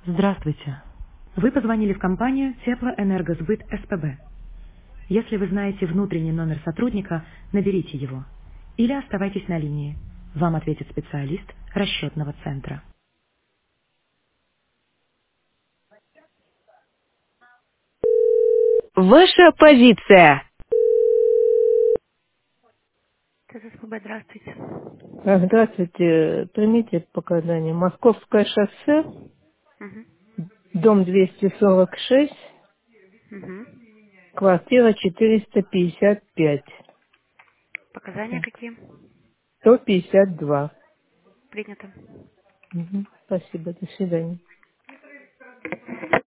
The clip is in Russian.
Здравствуйте. Вы позвонили в компанию Теплоэнергосбыт СПБ. Если вы знаете внутренний номер сотрудника, наберите его. Или оставайтесь на линии. Вам ответит специалист расчетного центра. Ваша позиция. ТССПБ, здравствуйте. Здравствуйте. Примите показания. Московское шоссе, Мгм. дом 246, Мгм. квартира 455, Показания какие? 152. Принято. Спасибо. До свидания.